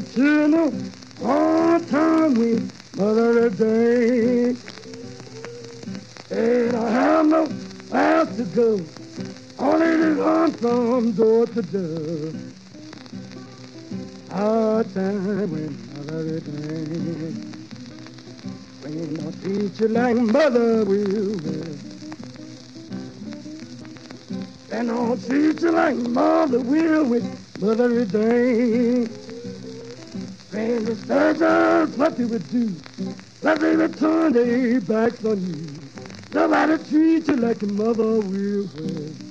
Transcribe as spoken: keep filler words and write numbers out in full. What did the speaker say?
to no hard time with Mother Day. And I have no house to go, only to run from door to door. Hard time with Mother Day. When I treat you like Mother will, and I'll treat you like Mother will with Mother Day. And the surgeons, what they would do, let they would turn their backs on you. Nobody treats you like your mother will.